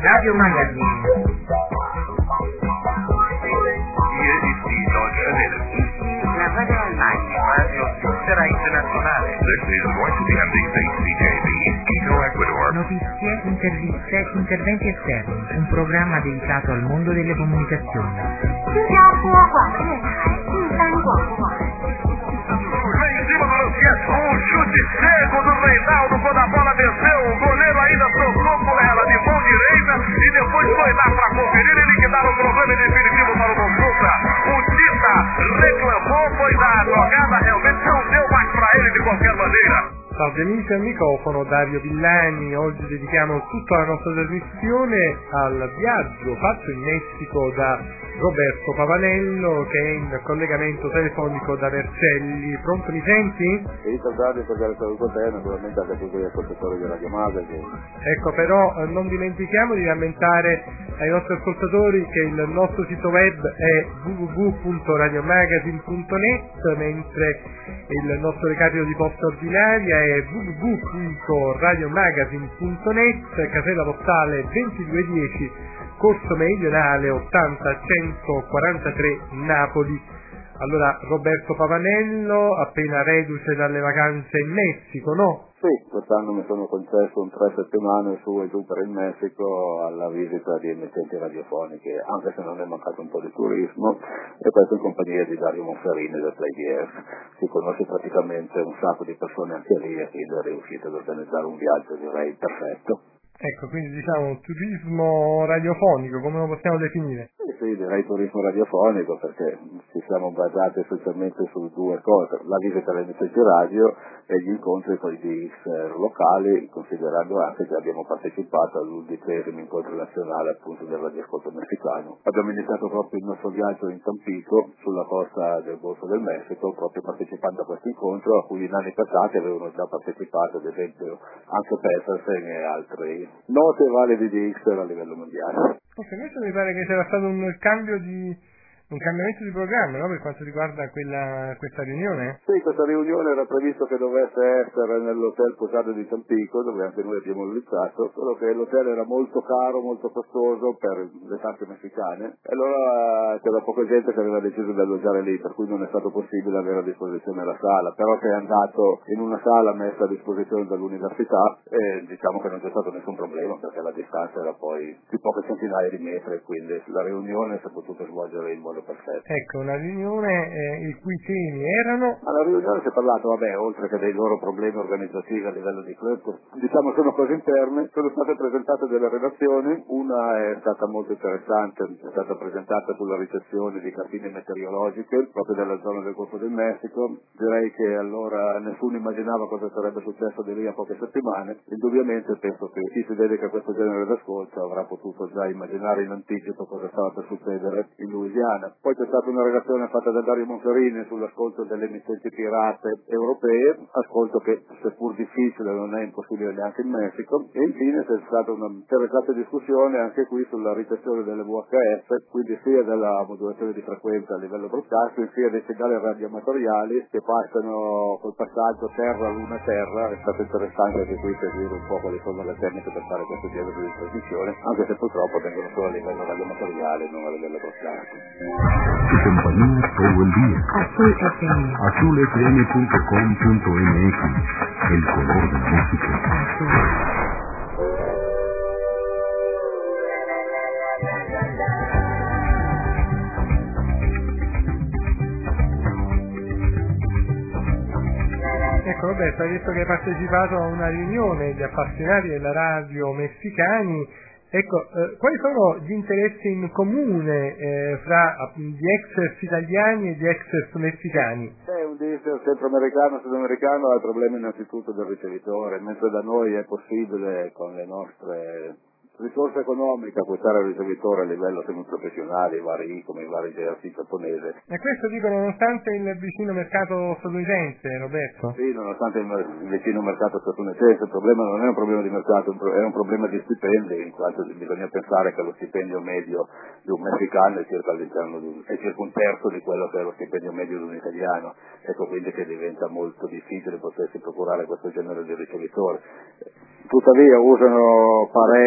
Radio Magazine. La Radio Almagna. Radio Svizzera Internazionale. This is going to be MDC-CJB, Quito, Ecuador. Notizie, interviste, interventi esterni. Un programma dedicato al mondo delle comunicazioni. 新加坡广播电台第三广播网。 Lá em cima do Luciano, um chute seco do Reinaldo quando a bola desceu. O goleiro ainda soltou com ela de mão direita e depois foi lá para conferir e liquidar o problema definitivo para o Consulta. O Tita reclamou, pois a jogada realmente não deu mais para ele de qualquer maneira. Salve amici, al microfono Dario Villani. Oggi dedichiamo tutta la nostra trasmissione al viaggio fatto in Messico da Roberto Pavanello, che è in collegamento telefonico da Vercelli. Pronto, mi senti? Sì, Dario, per dare saluto a te, naturalmente anche a tutti gli ascoltatori della chiamata. Ecco, però non dimentichiamo di rammentare ai nostri ascoltatori che il nostro sito web è www.radiomagazine.net, mentre il nostro recapito di posta ordinaria è www.radiomagazine.net, casella postale 2210, Corso Meridionale 80-143 Napoli. Allora, Roberto Pavanello, appena reduce dalle vacanze in Messico, no? Sì, quest'anno mi sono concesso 3 settimane su e giù per il Messico alla visita di emittenti radiofoniche, anche se non è mancato un po' di turismo, e questo in compagnia di Dario Monferrini del PlayDF. Si conosce praticamente un sacco di persone anche lì e quindi è riuscito ad organizzare un viaggio, direi, perfetto. Ecco, quindi diciamo turismo radiofonico, come lo possiamo definire? Sì, direi turismo radiofonico, perché ci siamo basati essenzialmente su 2 cose: la visita alle emittenti radio e gli incontri con i DX locali, considerando anche che abbiamo partecipato all'11° incontro nazionale appunto del radioascolto messicano. Abbiamo iniziato proprio il nostro viaggio in Tampico, sulla costa del Golfo del Messico, proprio partecipando a questo incontro a cui in anni passati avevano già partecipato, ad esempio, anche Petersen e altri note e validi DX a livello mondiale. Questo mi pare che c'era stato un cambiamento di programma, no? Per quanto riguarda questa riunione? Sì, questa riunione era previsto che dovesse essere nell'hotel Posado di Tampico, dove anche noi abbiamo iniziato, solo che l'hotel era molto caro, molto costoso per le tasche messicane, e allora c'era poca gente che aveva deciso di alloggiare lì, per cui non è stato possibile avere a disposizione la sala, però si è andato in una sala messa a disposizione dall'università e diciamo che non c'è stato nessun problema, perché la distanza era poi di poche centinaia di metri, quindi la riunione si è potuta svolgere in modo perfetto. Ecco, una riunione i cui temi erano... Alla riunione si è parlato, oltre che dei loro problemi organizzativi a livello di club, diciamo sono cose interne, sono state presentate delle relazioni, una è stata molto interessante, è stata presentata sulla ricezione di cartine meteorologiche proprio della zona del Golfo del Messico. Direi che allora nessuno immaginava cosa sarebbe successo di lì a poche settimane. Indubbiamente penso che chi si dedica a questo genere d'ascolto avrà potuto già immaginare in anticipo cosa stava per succedere in Louisiana. Poi c'è stata una relazione fatta da Dario Monferrini sull'ascolto delle emittenti pirate europee, ascolto che seppur difficile non è impossibile neanche in Messico, e infine c'è stata una interessante discussione anche qui sulla ricezione delle VHF, quindi sia della modulazione di frequenza a livello broadcasting, sia dei segnali radioamatoriali che passano col passaggio terra-luna-terra. È stato interessante anche qui seguire un po' quali sono le tecniche per fare questo genere di trasmissione, anche se purtroppo vengono solo a livello radioamatoriale, non a livello broadcasting. Tu compañía todo el día. Azul FM. azulfm.com.mx. El color de la música. Ecco, Roberto, hai detto che hai partecipato a una riunione di appassionati della radio messicani. Ecco, quali sono gli interessi in comune fra gli exers italiani e gli exers messicani? Un diesel centroamericano, sudamericano ha il problema innanzitutto del ricevitore, mentre da noi è possibile con le nostre risorse economiche acquistare il ricevitore a livello semiprofessionale, i vari ICOM, i vari GRC giapponesi. E questo dicono nonostante il vicino mercato statunitense, Roberto? Sì, nonostante il vicino mercato statunitense, il problema non è un problema di mercato, è un problema di stipendi, in quanto bisogna pensare che lo stipendio medio di un messicano è circa un terzo di quello che è lo stipendio medio di un italiano, ecco quindi che diventa molto difficile potersi procurare questo genere di ricevitore. tuttavia usano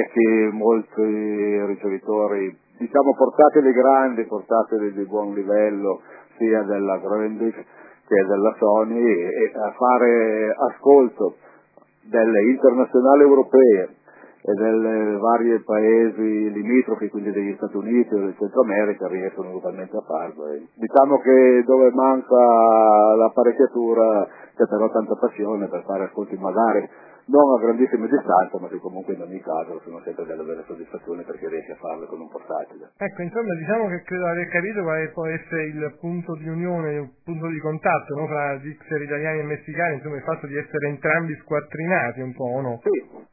molti ricevitori, diciamo portatili grandi, portatili di buon livello, sia della Grundig che della Sony, e a fare ascolto delle internazionali europee e delle varie paesi limitrofi, quindi degli Stati Uniti o del Centro America, riescono totalmente a farlo. Diciamo che dove manca l'apparecchiatura c'è però tanta passione per fare ascolti magari non a grandissime distanze, ma che comunque in ogni caso sono sempre delle belle soddisfazioni perché riesci a farle con un portatile. Ecco, insomma, diciamo che credo aver capito quale può essere il punto di unione, il punto di contatto, no, fra Gixxer italiani e messicani, insomma il fatto di essere entrambi squattrinati un po', no? Sì.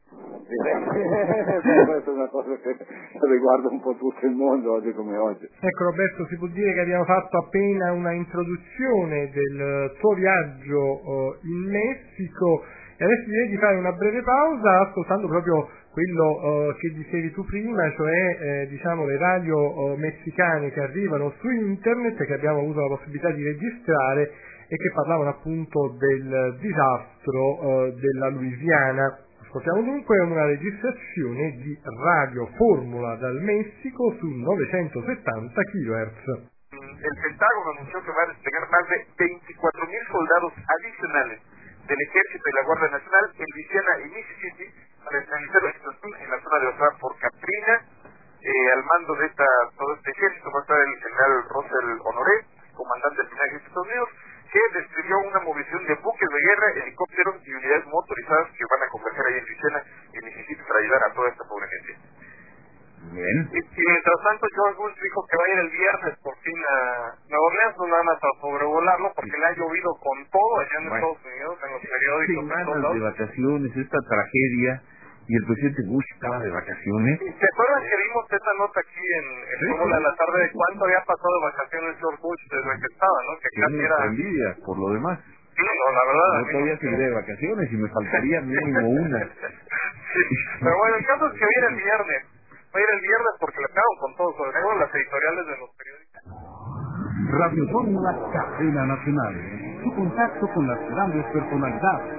Questa è una cosa che riguarda un po' tutto il mondo oggi come oggi. Ecco Roberto, si può dire che abbiamo fatto appena una introduzione del tuo viaggio in Messico e adesso direi di fare una breve pausa ascoltando proprio quello che dicevi tu prima, cioè diciamo le radio messicane che arrivano su internet, che abbiamo avuto la possibilità di registrare e che parlavano appunto del disastro della Louisiana. Ascoltiamo dunque una registrazione di Radio Fórmula dal Messico su 970 kHz. El Pentágono anunció que va a desplegar más de 24,000 soldados adicionales del Ejército y la Guardia Nacional en Louisiana y Mississippi para estabilizar la situación en la zona devastada por Katrina. Al mando de todo este ejército va a estar el general Russell Honoré, comandante del Ejército de Estados Unidos, que describió una movilización de buques de guerra, helicópteros y unidades motorizadas que van a converger ahí en Louisiana y Mississippi para ayudar a toda esta pobre gente. Bien. Y mientras tanto, George Bush dijo que va a ir el viernes por fin a Nueva Orleans, no nada más a sobrevolarlo, porque le ha llovido con todo allá en Estados Unidos, en los periódicos. Semanas de vacaciones, esta tragedia, y el presidente Bush estaba de vacaciones. ¿Se acuerdan que vimos esta nota aquí en Fórmula a la tarde de cuánto había pasado de vacaciones George Bush desde que estaba, ¿no? Que casi era... envidia, por lo demás. Sí, no, la verdad. No todavía seguiré de vacaciones y me faltaría mínimo una. Sí, pero bueno, el caso es que va a ir el viernes. Va a ir el viernes porque le pegaron con todo, sobre todo las editoriales de los periódicos. Radio Fórmula, cadena nacional. Su contacto con las grandes personalidades.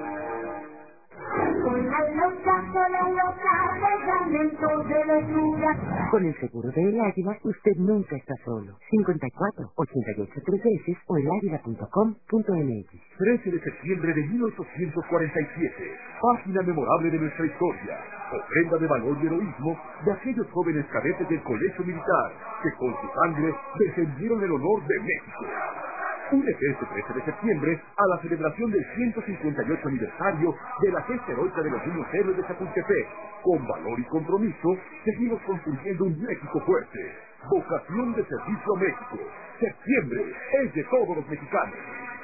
Con el seguro de El Águila, usted nunca está solo. 54 88 3 veces o elaguila.com.mx. 13 de septiembre de 1847. Página memorable de nuestra historia. Ofrenda de valor y heroísmo de aquellos jóvenes cadetes del Colegio Militar que con su sangre defendieron el honor de México. Únete este 13 de septiembre a la celebración del 158 aniversario de la gesta heroica de los niños héroes de Chapultepec. Con valor y compromiso, seguimos construyendo un México fuerte. Vocación de servicio a México. Septiembre es de todos los mexicanos.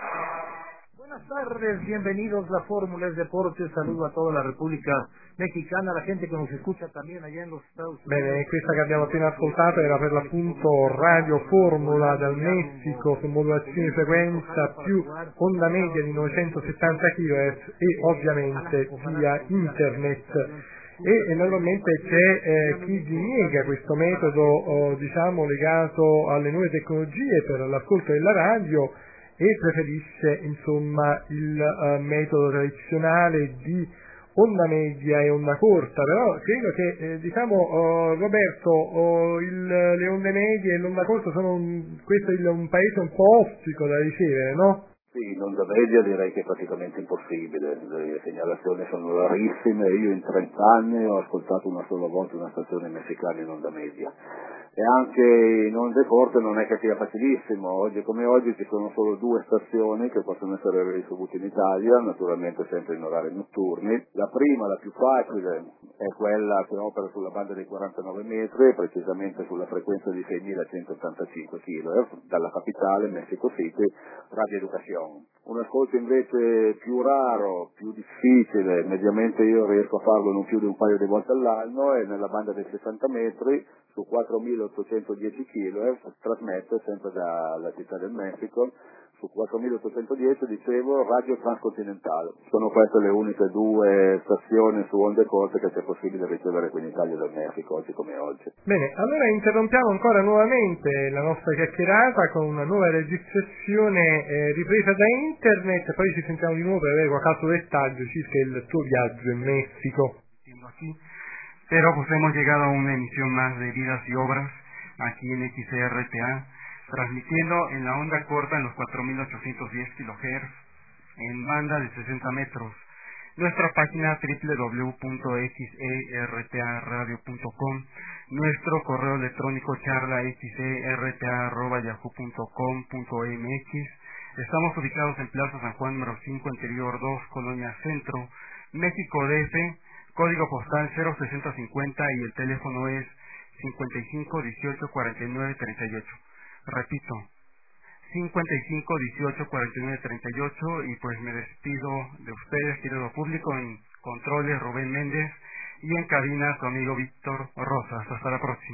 Buenas tardes, bienvenidos a Fórmula es Deporte, saludo a toda la Repubblica Mexicana, la gente che nos escucha también allá en los Estados Unidos. Bene, questa che abbiamo appena ascoltato era per l'appunto Radio Fórmula dal Messico su modulazione frequenza più onda media di 970 kHz e ovviamente via internet. E naturalmente c'è chi diniega questo metodo diciamo legato alle nuove tecnologie per l'ascolto della radio e preferisce insomma il metodo tradizionale di onda media e onda corta, però credo che diciamo Roberto le onde medie e l'onda corta sono questo è un paese un po' ostico da ricevere, no? Sì, in onda media direi che è praticamente impossibile, le segnalazioni sono rarissime, io in 30 anni ho ascoltato una sola volta una stazione messicana in onda media. E anche in onde corte non è che sia facilissimo, oggi come oggi ci sono solo 2 stazioni che possono essere ricevute in Italia, naturalmente sempre in orari notturni. La prima, la più facile, è quella che opera sulla banda dei 49 metri, precisamente sulla frequenza di 6.185 kHz, dalla capitale, Mexico City, Radio Educación. Un ascolto invece più raro, più difficile, mediamente io riesco a farlo non più di un paio di volte all'anno, è nella banda dei 60 metri, su 4.810 kHz, trasmette sempre dalla città del Messico, su 4.810 dicevo Radio Transcontinentale. Sono queste le uniche 2 stazioni su onde corte che c'è possibile ricevere qui in Italia dal Messico, oggi come oggi. Bene, allora interrompiamo ancora nuovamente la nostra chiacchierata con una nuova registrazione ripresa da internet, poi ci sentiamo di nuovo per avere qualche altro dettaglio circa il tuo viaggio in Messico. aquí, pero pues hemos llegado a una emisión más de Vidas y Obras aquí en XRTA, transmitiendo en la onda corta en los 4810 kHz en banda de 60 metros. Nuestra página www.xertaradio.com, nuestro correo electrónico charlaxerta@yahoo.com.mx. Estamos ubicados en Plaza San Juan número 5, Interior 2, Colonia Centro, México DF, código postal 06050 y el teléfono es 55 18 49 38. Repito, 55 18 49 38, y pues me despido de ustedes, querido público. En controles Rubén Méndez y en cabina su amigo Víctor Rosas. Hasta la próxima.